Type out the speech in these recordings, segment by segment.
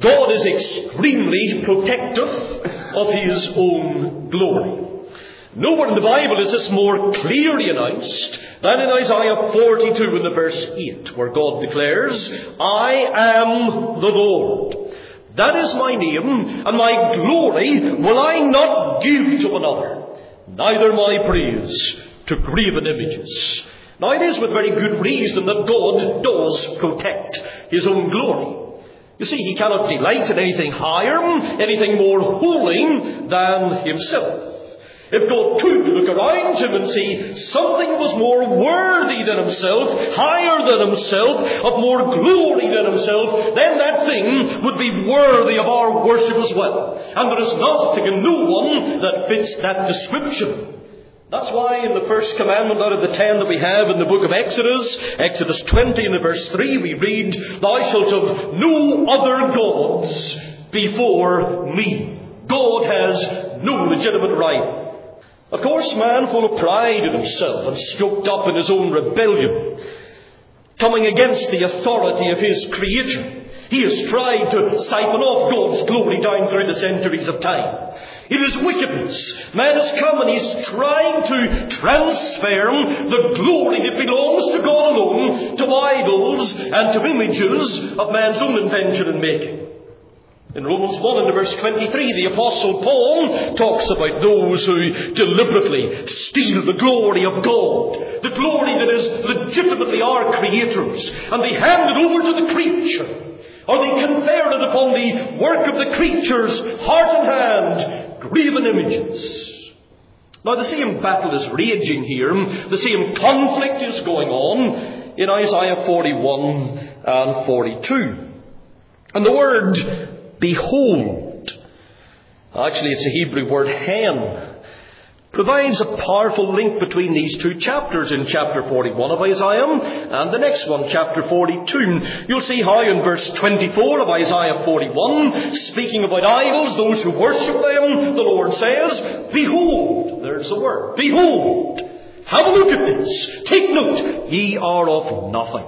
God is extremely protective of his own glory. Nowhere in the Bible is this more clearly announced than in Isaiah 42 in the verse 8, where God declares, I am the Lord. That is my name, and my glory will I not give to another, neither my praise to graven images. Now it is with very good reason that God does protect his own glory. You see, he cannot delight in anything higher, anything more holy than himself. If God could look around him and see something was more worthy than himself, higher than himself, of more glory than himself, then that thing would be worthy of our worship as well. And there is nothing and no one that fits that description. That's why in the first commandment out of the 10 that we have in the book of Exodus 20 in the verse 3, we read, Thou shalt have no other gods before me. God has no legitimate right. Of course, man full of pride in himself and stoked up in his own rebellion, coming against the authority of his Creator, he has tried to siphon off God's glory down through the centuries of time. It is wickedness. Man has come and he's trying to transfer the glory that belongs to God alone to idols and to images of man's own invention and making. In Romans 1 and verse 23, the Apostle Paul talks about those who deliberately steal the glory of God, the glory that is legitimately our Creator's, and they hand it over to the creature, or they confer it upon the work of the creature's heart and hand, graven images. Now the same battle is raging here, the same conflict is going on in Isaiah 41 and 42. And the word behold, actually it's a Hebrew word hen, provides a powerful link between these two chapters in chapter 41 of Isaiah and the next one, chapter 42. You'll see how in verse 24 of Isaiah 41, speaking about idols, those who worship them, the Lord says, behold, there's the word, behold, have a look at this, take note, ye are of nothing,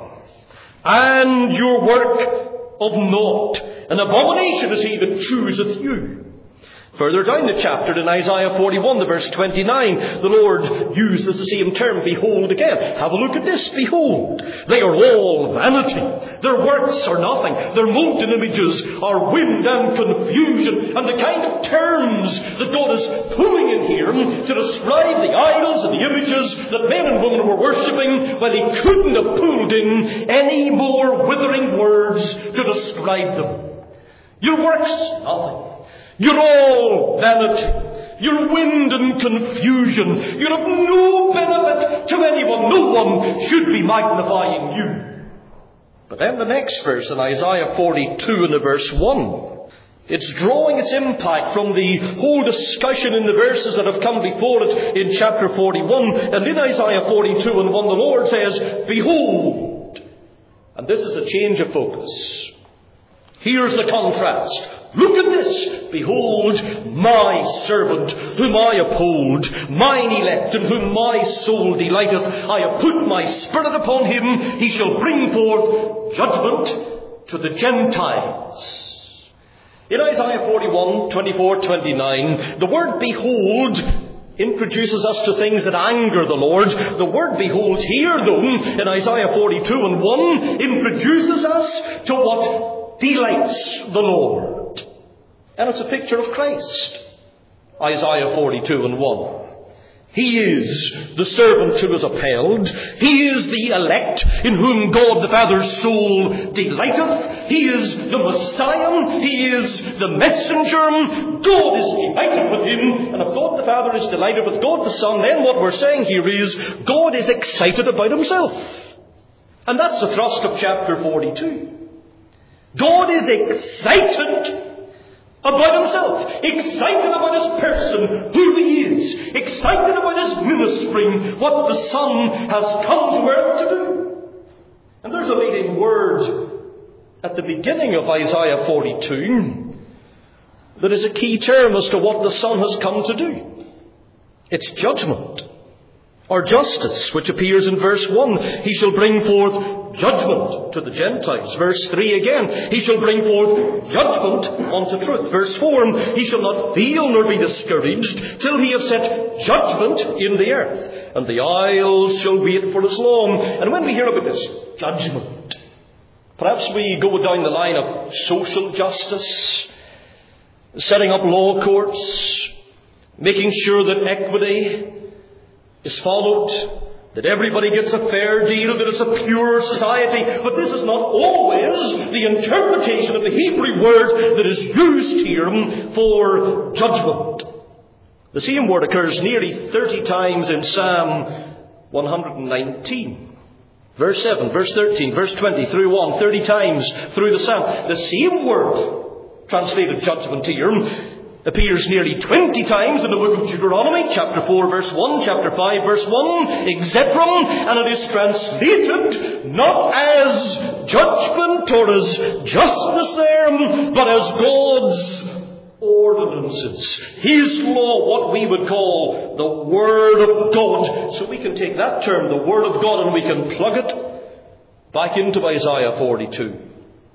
and your work of naught. An abomination is he that chooseth you. Further down the chapter in Isaiah 41, the verse 29, the Lord uses the same term, behold, again. Have a look at this, behold. They are all vanity. Their works are nothing. Their molten images are wind and confusion. And the kind of terms that God is pulling in here to describe the idols and the images that men and women were worshipping, well, he couldn't have pulled in any more withering words to describe them. Your works, nothing. You're all vanity. You're wind and confusion. You're of no benefit to anyone. No one should be magnifying you. But then the next verse in Isaiah 42 and the verse 1, it's drawing its impact from the whole discussion in the verses that have come before it in chapter 41. And in Isaiah 42 and 1, the Lord says, behold. And this is a change of focus. Here's the contrast. Look at this. Behold, my servant, whom I uphold, mine elect, in whom my soul delighteth. I have put my spirit upon him. He shall bring forth judgment to the Gentiles. In Isaiah 41, 24, 29, the word behold introduces us to things that anger the Lord. The word behold here, though, in Isaiah 42 and 1, introduces us to what delights the Lord. And it's a picture of Christ. Isaiah 42 and 1. He is the servant who is upheld. He is the elect in whom God the Father's soul delighteth. He is the Messiah. He is the messenger. God is delighted with him. And if God the Father is delighted with God the Son, then what we're saying here is God is excited about himself. And that's the thrust of chapter 42. God is excited about himself, excited about his person, who he is, excited about his ministry, what the Son has come to earth to do. And there's a leading word at the beginning of Isaiah 42 that is a key term as to what the Son has come to do. It's judgment. Or justice, which appears in verse 1. He shall bring forth judgment to the Gentiles. Verse 3 again. He shall bring forth judgment unto truth. Verse 4. He shall not feel nor be discouraged till he have set judgment in the earth. And the isles shall wait for as long. And when we hear about this judgment, perhaps we go down the line of social justice, setting up law courts, making sure that equity is followed, that everybody gets a fair deal, that it's a pure society. But this is not always the interpretation of the Hebrew word that is used here for judgment. The same word occurs nearly 30 times in Psalm 119. Verse 7, verse 13, verse 20 through 1, 30 times through the Psalm. The same word, translated judgment here, appears nearly 20 times in the book of Deuteronomy, chapter 4, verse 1, chapter 5, verse 1, exeprum, and it is translated not as judgment or as justice there, but as God's ordinances. His law, what we would call the Word of God. So we can take that term, the Word of God, and we can plug it back into Isaiah 42.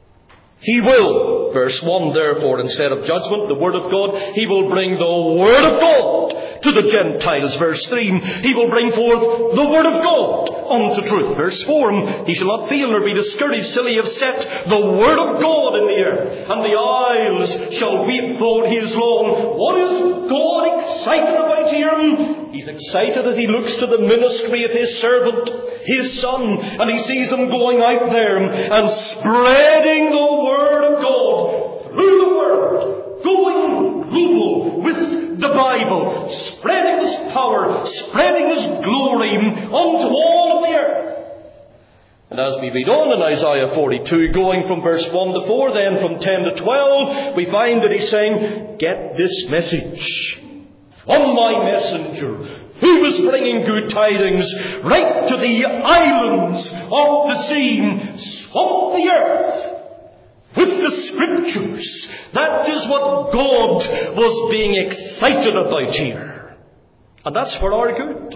He will, verse 1 therefore, instead of judgment, the Word of God, He will bring the Word of God to the Gentiles. Verse 3, He will bring forth the Word of God unto truth. Verse 4, He shall not feel nor be discouraged till He have set the Word of God in the earth, and the isles shall wait for His law. What is God excited about here? He's excited as He looks to the ministry of His servant, His Son, and He sees him going out there and spreading the Word of God through the world, going global with the Bible, spreading His power, spreading His glory unto all of the earth. And as we read on in Isaiah 42, going from verse 1 to 4, then from 10 to 12, we find that He's saying, get this message from my messenger, who is bringing good tidings right to the islands of the sea, swamp the earth with the Scriptures. That is what God was being excited about here. And that's for our good.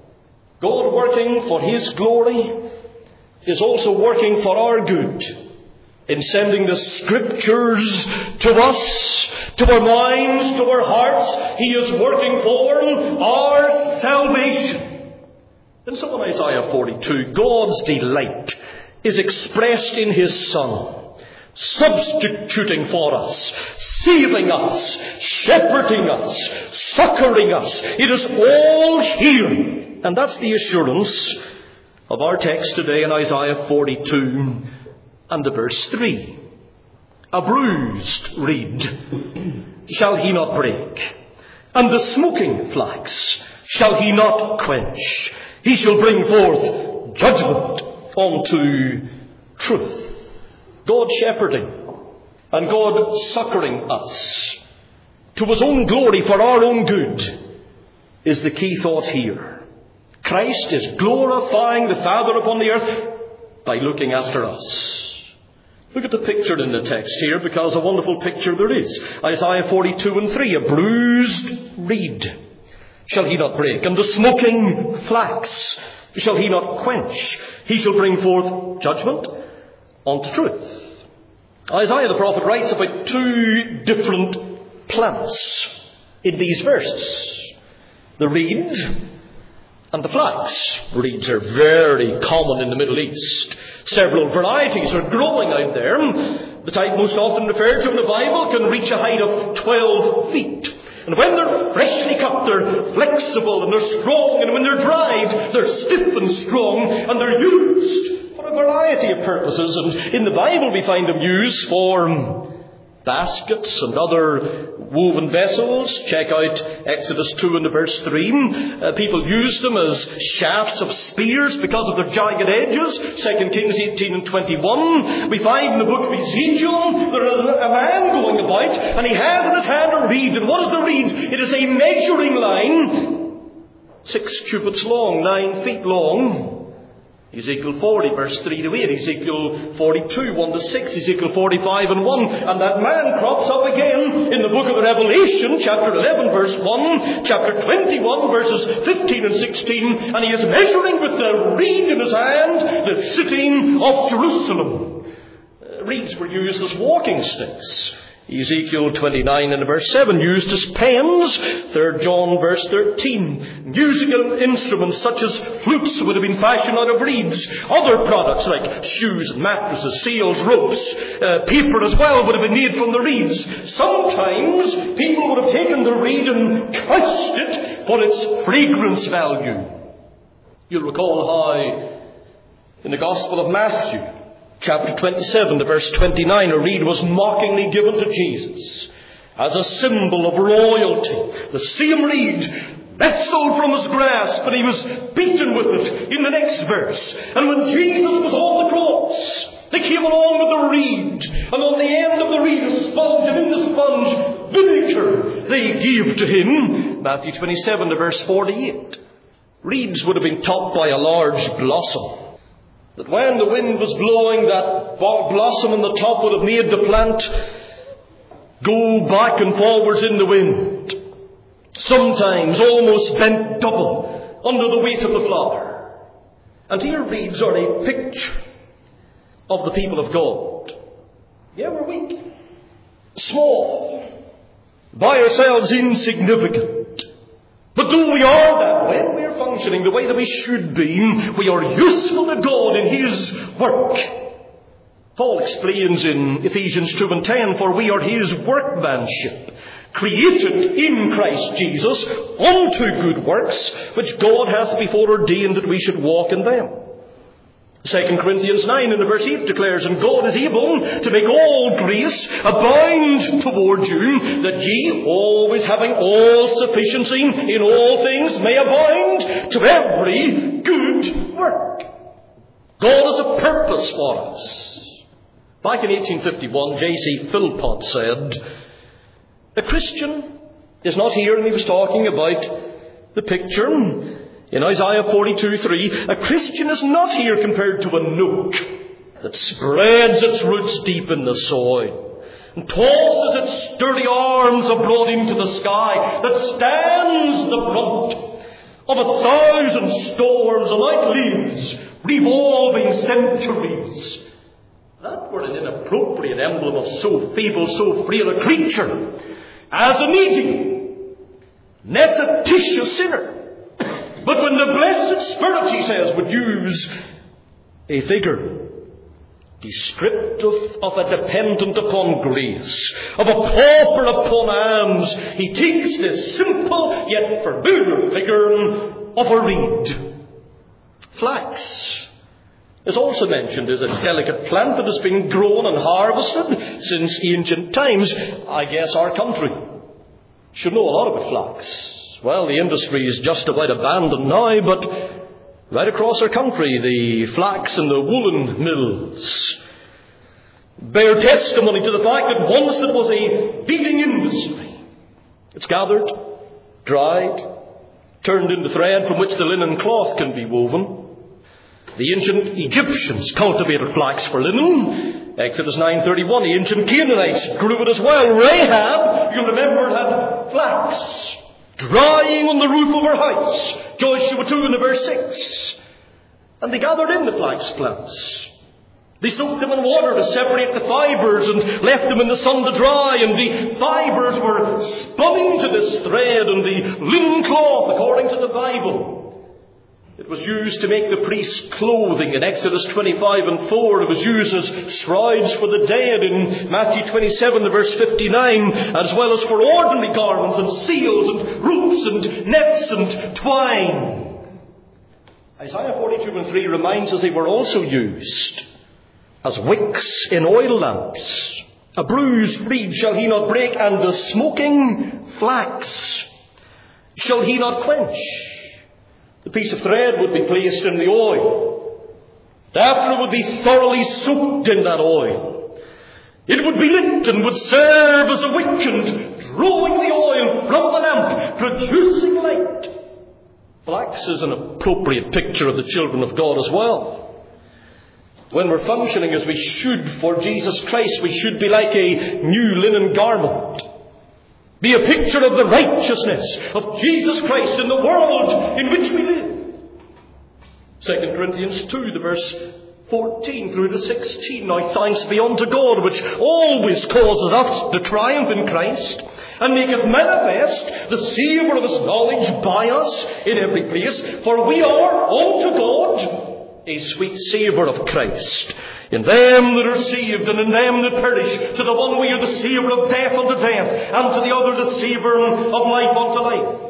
God working for His glory is also working for our good in sending the Scriptures to us, to our minds, to our hearts. He is working for our salvation. And so in Isaiah 42, God's delight is expressed in His Son, substituting for us, saving us, shepherding us, succoring us. It is all here. And that's the assurance of our text today in Isaiah 42 and the verse 3. A bruised reed shall He not break, and the smoking flax shall He not quench. He shall bring forth judgment unto truth. God shepherding and God succouring us to His own glory for our own good is the key thought here. Christ is glorifying the Father upon the earth by looking after us. Look at the picture in the text here, because a wonderful picture there is. Isaiah 42 and 3, a bruised reed shall He not break, and the smoking flax shall He not quench. He shall bring forth judgment unto truth. Isaiah the prophet writes about two different plants in these verses. The reed and the flax. Reeds are very common in the Middle East. Several varieties are growing out there. The type most often referred to in the Bible can reach a height of 12 feet. And when they're freshly cut, they're flexible and they're strong. And when they're dried, they're stiff and strong. And they're used for a variety of purposes. And in the Bible we find them used for baskets and other woven vessels. Check out Exodus 2 and verse 3. People used them as shafts of spears because of their jagged edges. 2 Kings 18 and 21. We find in the book of Ezekiel there is a man going about and he has in his hand a reed. And what is the reed? It is a measuring line, 6 cubits long, 9 feet long. Ezekiel 40, verse 3 to 8. Ezekiel 42, 1 to 6. Ezekiel 45 and 1. And that man crops up again in the book of Revelation, chapter 11, verse 1, chapter 21, verses 15 and 16. And he is measuring with the reed in his hand the city of Jerusalem. Reeds were used as walking sticks. Ezekiel 29 and verse 7, used as pens. 3 John verse 13. Musical instruments such as flutes would have been fashioned out of reeds. Other products like shoes, mattresses, sails, ropes, paper as well would have been made from the reeds. Sometimes people would have taken the reed and couched it for its fragrance value. You'll recall how in the Gospel of Matthew, chapter 27, to verse 29, a reed was mockingly given to Jesus as a symbol of royalty. The same reed wrestled from his grasp, and he was beaten with it in the next verse. And when Jesus was on the cross, they came along with the reed, and on the end of the reed a sponge, and in the sponge vinegar they gave to him. Matthew 27 to verse 48. Reeds would have been topped by a large blossom, that when the wind was blowing, that blossom on the top would have made the plant go back and forwards in the wind, sometimes almost bent double under the weight of the flower. And here reeds are a picture of the people of God. Yeah, we're weak, small, by ourselves insignificant. But though we are that, when we are functioning the way that we should be, we are useful to God in His work. Paul explains in Ephesians 2 and 10, for we are His workmanship, created in Christ Jesus unto good works, which God hath before ordained that we should walk in them. 2 Corinthians 9 in verse 8 declares, and God is able to make all grace abound toward you, that ye, always having all sufficiency in all things, may abound to every good work. God has a purpose for us. Back in 1851, J.C. Philpott said, a Christian is not here, and he was talking about the picture in Isaiah 42:3, a Christian is not here compared to a nook that spreads its roots deep in the soil and tosses its sturdy arms abroad into the sky, that stands the brunt of 1,000 storms and outlives revolving centuries. That were an inappropriate emblem of so feeble, so frail a creature as a needy, necessitous sinner. But when the blessed Spirit, he says, would use a figure descriptive of a dependent upon grace, of a pauper upon alms, he takes this simple yet familiar figure of a reed. Flax is also mentioned as a delicate plant that has been grown and harvested since ancient times. I guess our country should know a lot about flax. Well, the industry is just about abandoned now, but right across our country, the flax and the woolen mills bear testimony to the fact that once it was a beating industry. It's gathered, dried, turned into thread from which the linen cloth can be woven. The ancient Egyptians cultivated flax for linen. Exodus 9:31, the ancient Canaanites grew it as well. Rahab, you'll remember, had flax drying on the roof of her house. Joshua 2 in verse 6. And they gathered in the flax plants. They soaked them in water to separate the fibres and left them in the sun to dry. And the fibres were spun into this thread and the linen cloth, according to the Bible. It was used to make the priest's clothing in Exodus 25 and 4. It was used as shrouds for the dead in Matthew 27 verse 59, as well as for ordinary garments and sails and ropes and nets and twine. Isaiah 42 and 3 reminds us they were also used as wicks in oil lamps. A bruised reed shall he not break, and the smoking flax shall he not quench. The piece of thread would be placed in the oil. After it would be thoroughly soaked in that oil, it would be lit and would serve as a wick and drawing the oil from the lamp, producing light. Flax is an appropriate picture of the children of God as well. When we're functioning as we should for Jesus Christ, we should be like a new linen garment. Be a picture of the righteousness of Jesus Christ in the world in which we live. 2 Corinthians 2, the verse 14 through to 16. Now thanks be unto God, which always causes us to triumph in Christ, and maketh manifest the savour of his knowledge by us in every place. For we are unto God a sweet savour of Christ in them that are saved and in them that perish. To the one we are the savour of death unto death, and to the other the savour of life unto life.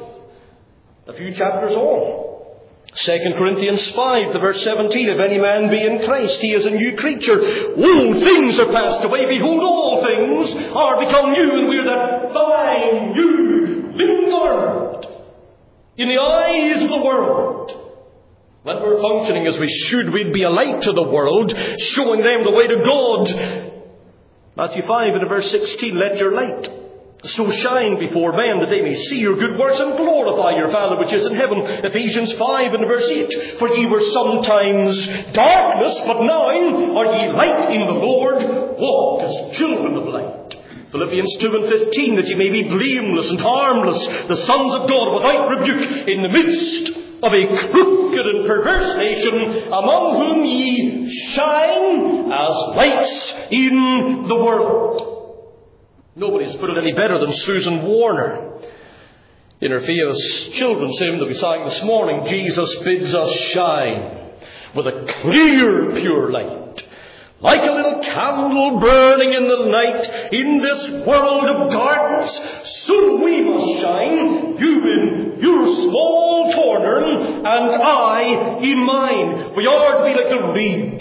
A few chapters on. 2 Corinthians 5, the verse 17. If any man be in Christ, he is a new creature. Old things are passed away. Behold, all things are become new. And we are that fine, new, linen garment in the eyes of the world. When we're functioning as we should, we'd be a light to the world, showing them the way to God. Matthew 5 and verse 16, let your light so shine before men that they may see your good works and glorify your Father which is in heaven. Ephesians 5 and verse 8, for ye were sometimes darkness, but now are ye light in the Lord. Walk as children of light. Philippians 2 and 15, that ye may be blameless and harmless, the sons of God without rebuke, in the midst of a crooked and perverse nation, among whom ye shine as lights in the world. Nobody's put it any better than Susan Warner in her famous children's hymn that we sang this morning. Jesus bids us shine with a clear, pure light, like a little candle burning in the night in this world of darkness. So we must shine, you in your small corner and I in mine. We are to be like the reed,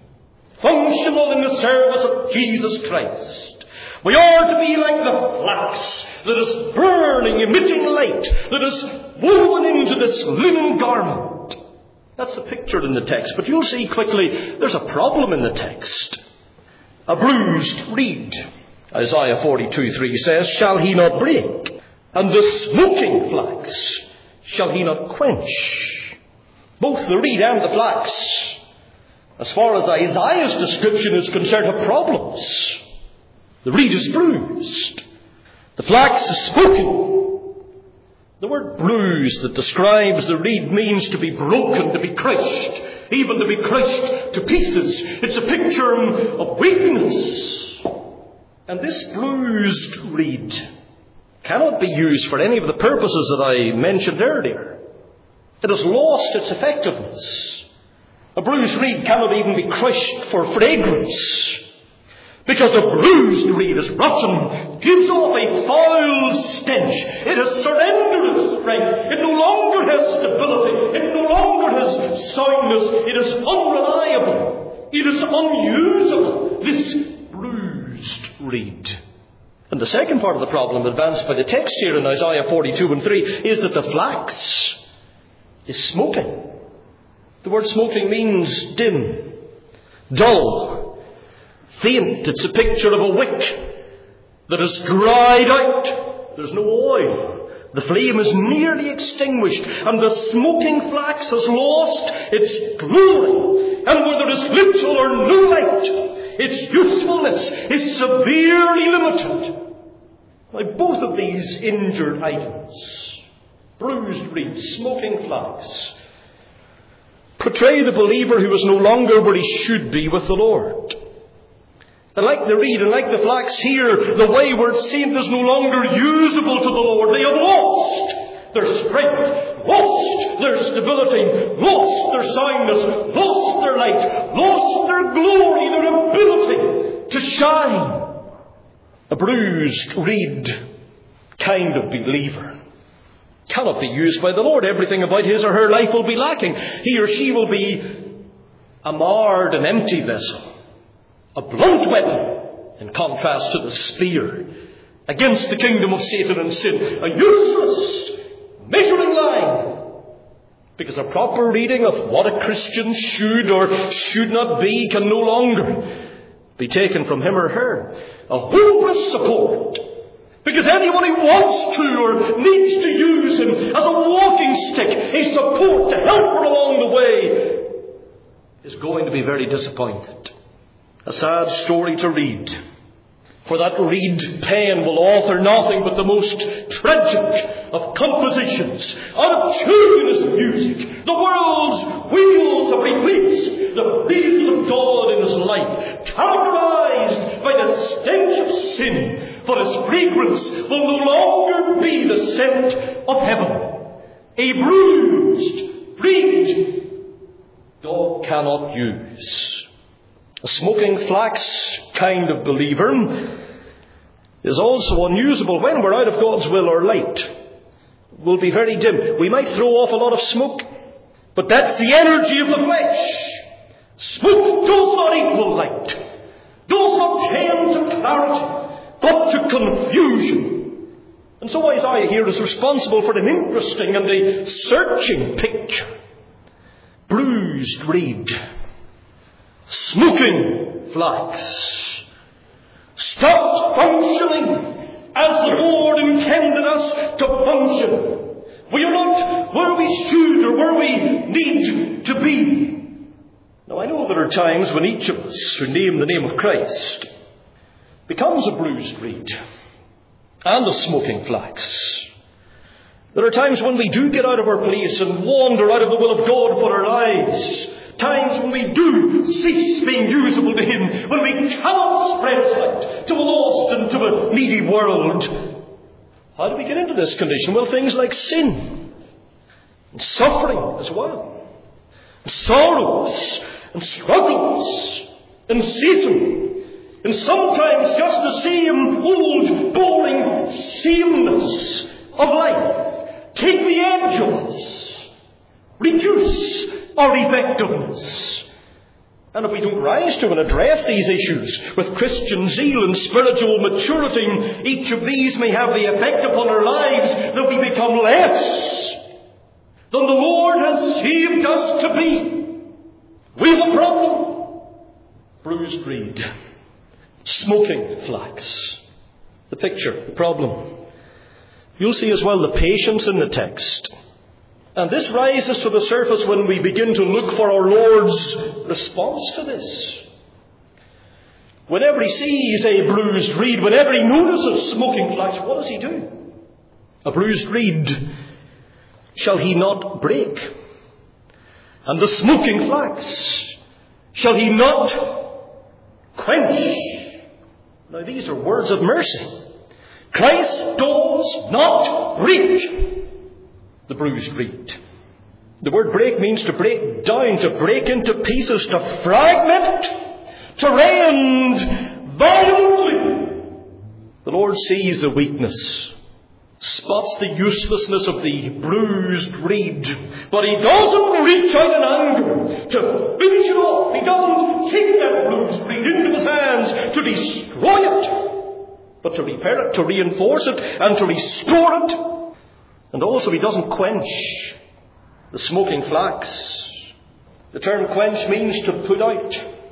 functional in the service of Jesus Christ. We are to be like the flax that is burning, emitting light, that is woven into this linen garment. That's the picture in the text. But you'll see quickly there's a problem in the text. A bruised reed, Isaiah 42:3 says, shall he not break? And the smoking flax shall he not quench? Both the reed and the flax, as far as Isaiah's description is concerned, have problems. The reed is bruised. The flax is smoking. The word bruised that describes the reed means to be broken, to be crushed, even to be crushed to pieces. It's a picture of weakness. And this bruised reed cannot be used for any of the purposes that I mentioned earlier. It has lost its effectiveness. A bruised reed cannot even be crushed for fragrance, because a bruised reed is rotten, gives off a foul stench. It has surrendered its strength. It no longer has stability. It no longer has soundness. It is unreliable. It is unusable, this bruised reed. And the second part of the problem advanced by the text here in Isaiah 42:3 is that the flax is smoking. The word smoking means dim, dull, faint. It's a picture of a wick that is dried out. There's no oil. The flame is nearly extinguished, and the smoking flax has lost its glory. And where there is little or no light, its usefulness is severely limited. By both of these injured items, bruised reed, smoking flax, portray the believer who is no longer where he should be with the Lord. And like the reed and like the flax here, the wayward saint is no longer usable to the Lord. They have lost their strength, lost their stability, lost their soundness, lost their light, lost their glory, their ability to shine. A bruised reed kind of believer cannot be used by the Lord. Everything about his or her life will be lacking. He or she will be a marred and empty vessel, a blunt weapon in contrast to the spear against the kingdom of Satan and sin, a useless measuring line, because a proper reading of what a Christian should or should not be can no longer be taken from him or her. A hopeless support Because anyone who wants to or needs to use him as a walking stick, a support to help her along the way, is going to be very disappointed. A sad story to read. For that reed pen will author nothing but the most tragic of compositions, out of children's music. The world's wheels have replaced the praises of God in his life, characterized by the stench of sin, for his fragrance will no longer be the scent of heaven. A bruised reed God cannot use. A smoking flax kind of believer is also unusable when we're out of God's will or light. We'll be very dim. We might throw off a lot of smoke, but that's the energy of the flesh. Smoke does not equal light, does not tend to clarity, but to confusion. And so Isaiah here is responsible for an interesting and a searching picture. Bruised reed, smoking flax, stopped functioning as the Lord intended us to function. We are not where we should or where we need to be. Now I know there are times when each of us who name the name of Christ becomes a bruised reed and a smoking flax. There are times when we do get out of our place and wander out of the will of God for our lives. Times when we do cease being usable to him, when we cannot spread light to a lost and to a needy world. How do we get into this condition? Well, things like sin and suffering as well, and sorrows and struggles and Satan, and sometimes just the same old boring sameness of life take the edge of us, reduce our effectiveness. And if we don't rise to and address these issues with Christian zeal and spiritual maturity, each of these may have the effect upon our lives that we become less than the Lord has saved us to be. We have a problem. Bruised reed, smoking flax. The picture, the problem. You'll see as well the patience in the text. And this rises to the surface when we begin to look for our Lord's response to this. Whenever he sees a bruised reed, whenever he notices smoking flax, what does he do? A bruised reed shall he not break? And the smoking flax shall he not quench? Now these are words of mercy. Christ does not break the bruised reed. The word break means to break down, to break into pieces, to fragment, to rend violently. The Lord sees the weakness, spots the uselessness of the bruised reed, but he doesn't reach out in anger to finish it off. He doesn't take that bruised reed into his hands to destroy it, but to repair it, to reinforce it, and to restore it. And also he doesn't quench the smoking flax. The term quench means to put out,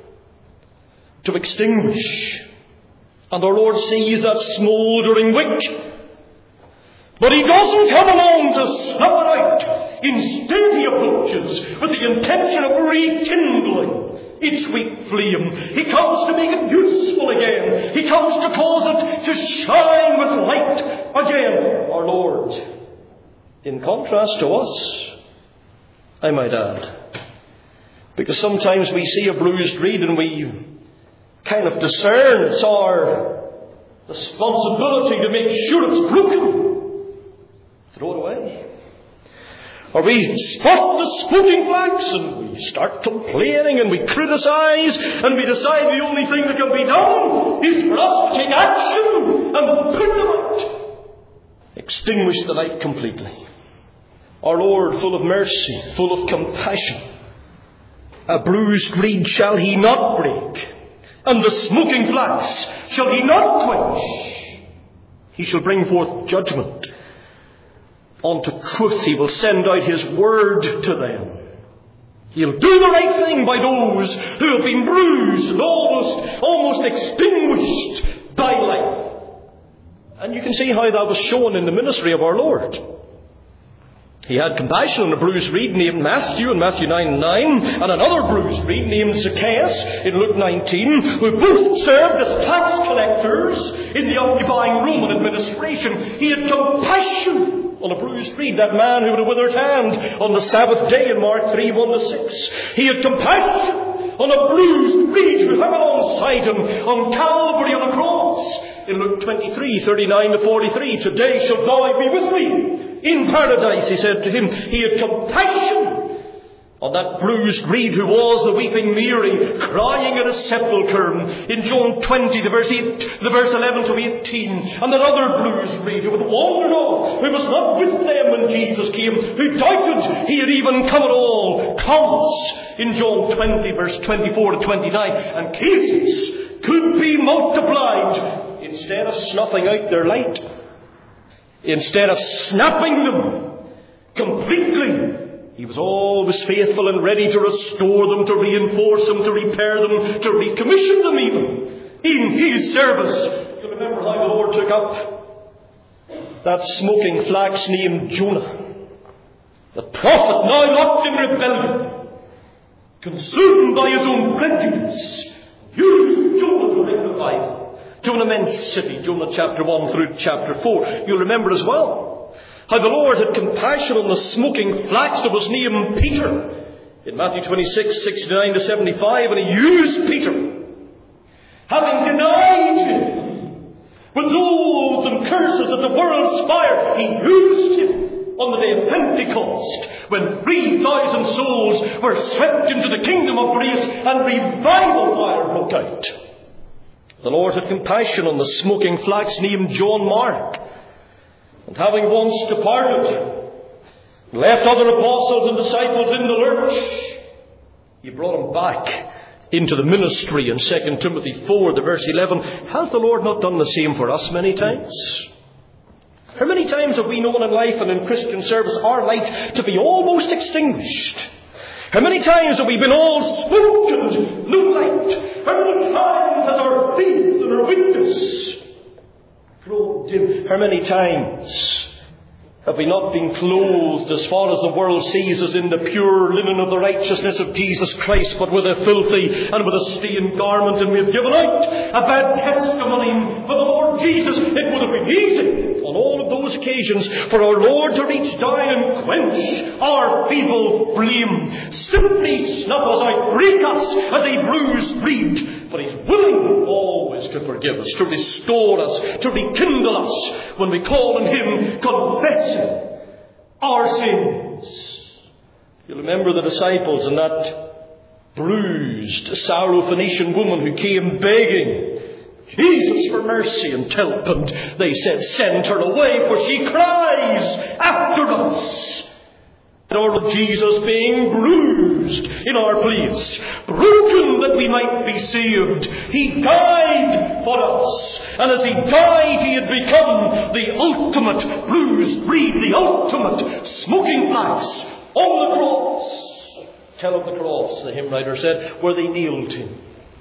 to extinguish. And our Lord sees that smouldering wick, but he doesn't come along to snuff it out. Instead he approaches with the intention of rekindling its weak flame. He comes to make it useful again. He comes to cause it to shine with light again. Our Lord, in contrast to us, I might add. Because sometimes we see a bruised reed and we kind of discern it's our responsibility to make sure it's broken. Throw it away. Or we spot the smoking flax and we start complaining and we criticize and we decide the only thing that can be done is for us to take action and put them out. Extinguish the light completely. Our Lord, full of mercy, full of compassion. A bruised reed shall he not break, and the smoking flax shall he not quench. He shall bring forth judgment. Unto truth he will send out his word to them. He'll do the right thing by those who have been bruised and almost extinguished by life. And you can see how that was shown in the ministry of our Lord. He had compassion on a bruised reed named Matthew in Matthew 9:9, and another bruised reed named Zacchaeus in Luke 19, who both served as tax collectors in the occupying Roman administration. He had compassion on a bruised reed, that man who had a withered hand on the Sabbath day in Mark 3:1-6. He had compassion on a bruised reed who hung alongside him on Calvary on a cross. In Luke 23:39-43, "Today shall thou be with me in paradise," he said to him. He had compassion on that bruised reed who was the weeping Mary crying at his sepulchre in John 20, the verse 11-18. And that other bruised reed who had wandered off, who was not with them when Jesus came, who doubted he had even come at all, comes in John 20, verse 24-29. And cases could be multiplied. Instead of snuffing out their light, instead of snapping them completely, he was always faithful and ready to restore them, to reinforce them, to repair them, to recommission them even in his service. You remember how the Lord took up that smoking flax named Jonah, the prophet now locked in rebellion, consumed by his own prejudice, used Jonah to bring revival to an immense city. Jonah chapter 1-chapter 4. You'll remember as well how the Lord had compassion on the smoking flax that was named Peter in Matthew 26:69-75, and he used Peter, having denied him with oaths and curses at the world's fire. He used him on the day of Pentecost, when 3,000 souls were swept into the kingdom of grace and revival fire broke out. The Lord had compassion on the smoking flax named John Mark, and having once departed, left other apostles and disciples in the lurch, he brought them back into the ministry in 2 Timothy 4, the verse 11. Has the Lord not done the same for us many times? How many times have we known in life and in Christian service our light to be almost extinguished? How many times have we been all smoke and no light? How many times has our faith and our witness grown dim? How many times have we not been clothed as far as the world sees us in the pure linen of the righteousness of Jesus Christ, but with a filthy and with a stained garment, and we have given out a bad testimony for the Lord Jesus? It would have been easy on all of those occasions for our Lord to reach down and quench our feeble flame, simply snuff us out, break us as a bruised reed. But he's willing always to forgive us, to restore us, to rekindle us when we call on him, confessing our sins. You'll remember the disciples and that bruised Syrophoenician woman who came begging Jesus for mercy and help, and they said, "Send her away, for she cries after us." And our Lord Jesus, being bruised in our place, broken that we might be saved, he died for us. And as he died, he had become the ultimate bruised reed, the ultimate smoking flax on the cross. Tell of the cross, the hymn writer said, where they nailed him,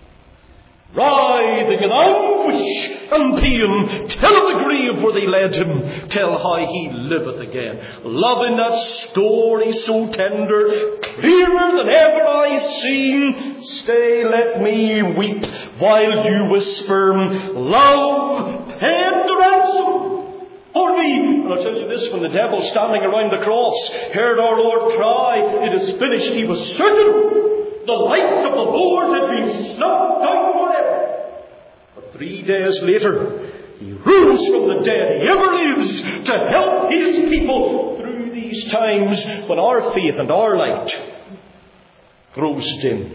writhing in anguish and pain. Tell of the grave where they led him. Tell how he liveth again. Love in that story so tender, clearer than ever I seen. Stay, let me weep while you whisper, love paid the ransom for me. And I'll tell you this, when the devil standing around the cross heard our Lord cry, "It is finished," he was certain the light of the Lord had been snuffed out forever. But 3 days later, he rose from the dead. He ever lives to help his people through these times when our faith and our light grows dim.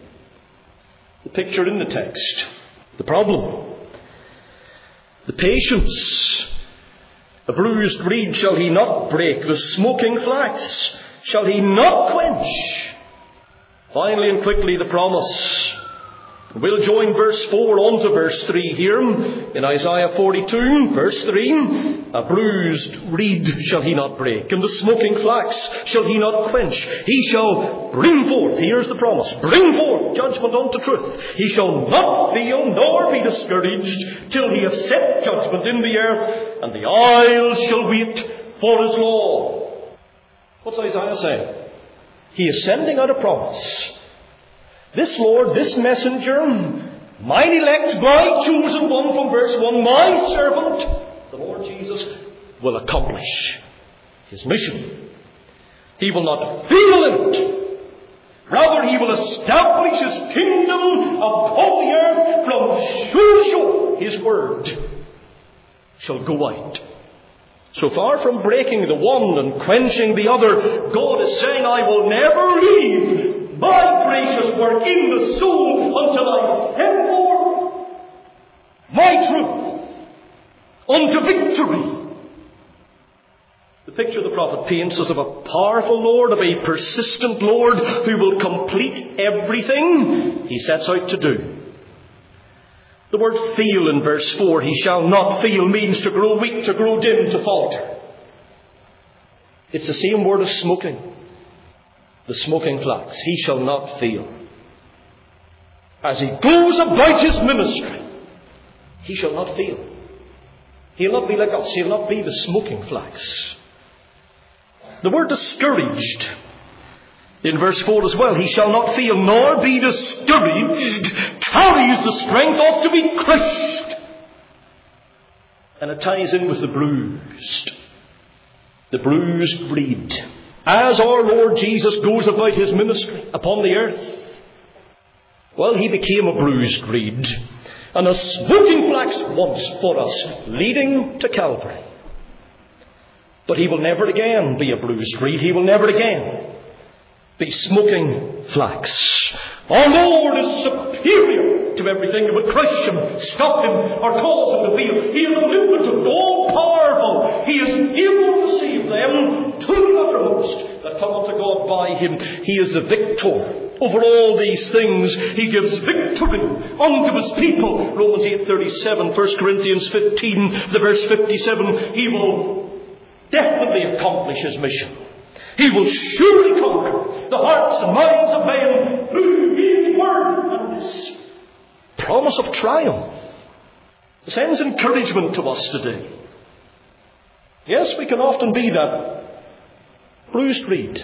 The picture in the text, the problem, the patience. A bruised reed shall he not break, the smoking flax shall he not quench. Finally and quickly, the promise. We'll join verse 4 on to verse 3 here. In Isaiah 42, verse 3, a bruised reed shall he not break, and the smoking flax shall he not quench. He shall bring forth, here's the promise, bring forth judgment unto truth. He shall not fail nor be discouraged till he have set judgment in the earth, and the isles shall wait for his law. What's Isaiah saying? He is sending out a promise. This Lord, this messenger, mine elect, my chosen one from verse 1, my servant, the Lord Jesus, will accomplish his mission. He will not fail in it. Rather, he will establish his kingdom upon the earth from shore to shore. His word shall go out. So far from breaking the one and quenching the other, God is saying, I will never leave my gracious work in the soul until I send forth my truth unto victory. The picture the prophet paints is of a powerful Lord, of a persistent Lord who will complete everything he sets out to do. The word fail in verse 4, he shall not fail, means to grow weak, to grow dim, to falter. It's the same word as smoking. The smoking flax. He shall not fail. As he goes about his ministry, he shall not fail. He'll not be like us. He'll not be the smoking flax. The word discouraged in verse 4 as well. He shall not fail nor be discouraged. Carries the strength off to be crushed. And it ties in with the bruised. The bruised reed. As our Lord Jesus goes about his ministry upon the earth, well, he became a bruised reed and a smoking flax once for us, leading to Calvary. But he will never again be a bruised reed. He will never again be smoking flax. Our Lord is superior to everything that would crush him, stop him, or cause him to fail. He is omnipotent, all-powerful. He is able to save them to the uttermost that come unto God by him. He is the victor over all these things. He gives victory unto his people. Romans 8:37, 1 Corinthians 15, the verse 57. He will definitely accomplish his mission. He will surely conquer the hearts and minds of men through his word. And this promise of triumph sends encouragement to us today. Yes, we can often be that bruised reed,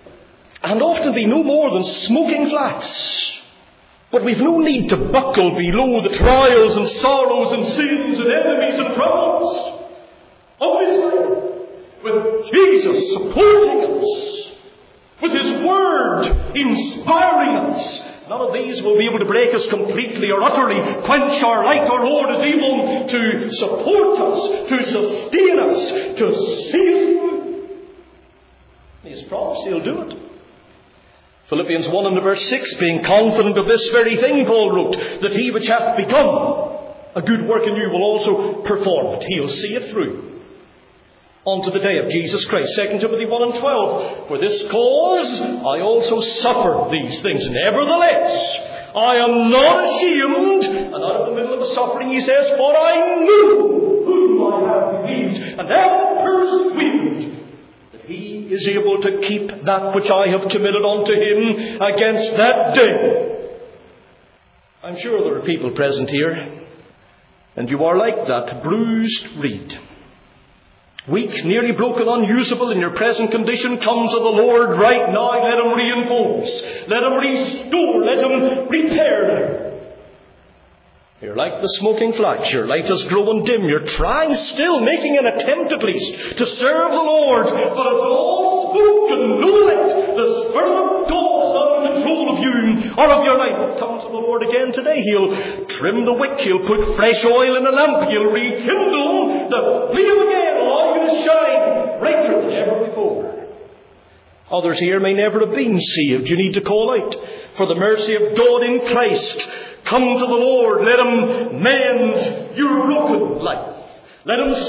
and often be no more than smoking flax. But we've no need to buckle below the trials and sorrows and sins and enemies and troubles of this life. With Jesus supporting us, with his word inspiring us, none of these will be able to break us completely or utterly, quench our light. Our Lord is able to support us, to sustain us, to see us through. He has promised he'll do it. Philippians 1 and verse 6, being confident of this very thing, Paul wrote, that he which hath begun a good work in you will also perform it. He'll see it through unto the day of Jesus Christ. 2 Timothy 1 and 12. For this cause I also suffer these things. Nevertheless, I am not ashamed. And out of the middle of the suffering he says, for I knew whom I have believed, and am persuaded that he is able to keep that which I have committed unto him against that day. I'm sure there are people present here, and you are like that bruised reed. Weak, nearly broken, unusable in your present condition, come to the Lord right now. Let him reinforce. Let him restore. Let him repair. You're like the smoking flax. Your light is growing dim. You're trying still, making an attempt at least, to serve the Lord. But it's all smoke and no light. The Spirit of God is not in control of you or of your life. Come to the Lord again today. He'll trim the wick. He'll put fresh oil in the lamp. He'll rekindle the flame again. Allow you to shine brighter than ever before. Others here may never have been saved. You need to call out for the mercy of God in Christ. Come to the Lord. Let him mend your broken life. Let him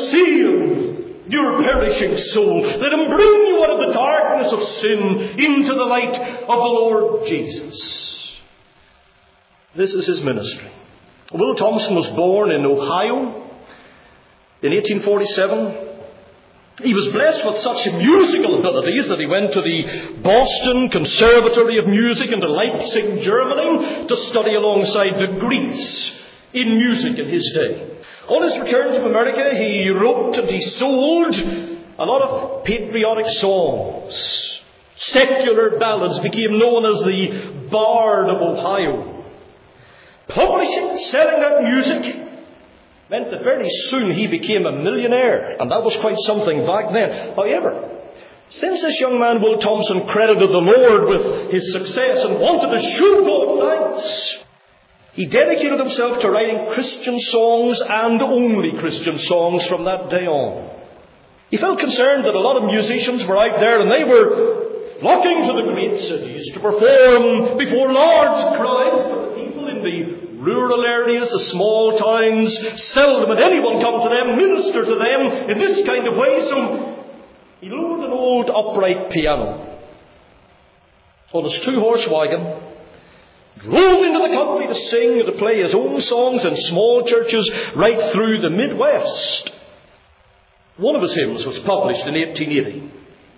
save your perishing soul. Let him bring you out of the darkness of sin into the light of the Lord Jesus. This is his ministry. Will Thompson was born in Ohio in 1847. He was blessed with such musical abilities that he went to the Boston Conservatory of Music and to Leipzig, Germany, to study alongside the Greeks in music in his day. On his return from America, he wrote and he sold a lot of patriotic songs. Secular ballads became known as the Bard of Ohio. Publishing, selling that music meant that very soon he became a millionaire, and that was quite something back then. However, since this young man, Will Thompson, credited the Lord with his success and wanted to show God thanks, he dedicated himself to writing Christian songs and only Christian songs from that day on. He felt concerned that a lot of musicians were out there and they were flocking to the great cities to perform before large crowds, but the people in the rural areas, the small towns, seldom had anyone come to them, minister to them in this kind of way. So he lowered an old upright piano on his 2-horse wagon, drove into the country to sing and to play his own songs in small churches right through the Midwest. One of his hymns was published in 1880.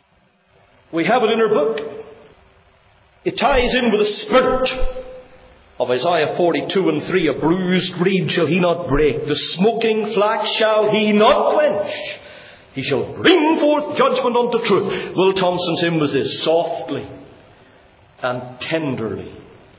We have it in our book. It ties in with the spirit of Isaiah 42:3, a bruised reed shall he not break, the smoking flax shall he not quench. He shall bring forth judgment unto truth. Will Thompson's hymn was this: softly and tenderly,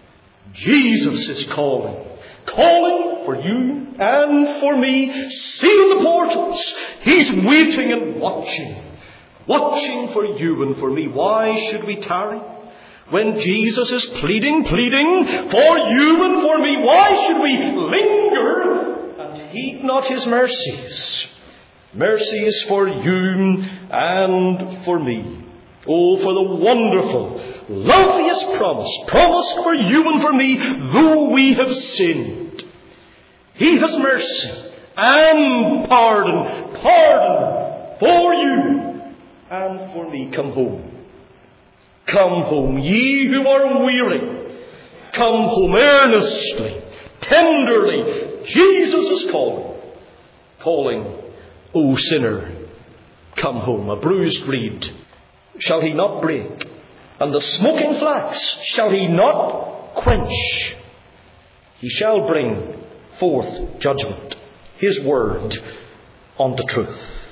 Jesus is calling. Calling for you and for me. Seal the portals. He's waiting and watching. Watching for you and for me. Why should we tarry? When Jesus is pleading for you and for me, why should we linger and heed not his mercies? Mercies for you and for me. Oh, for the wonderful, loveliest promise, promised for you and for me, though we have sinned. He has mercy and pardon for you and for me. Come home. Come home, ye who are weary. Come home earnestly, tenderly. Jesus is calling. Calling, O sinner, come home. A bruised reed shall he not break, and the smoking flax shall he not quench. He shall bring forth judgment, his word, unto truth.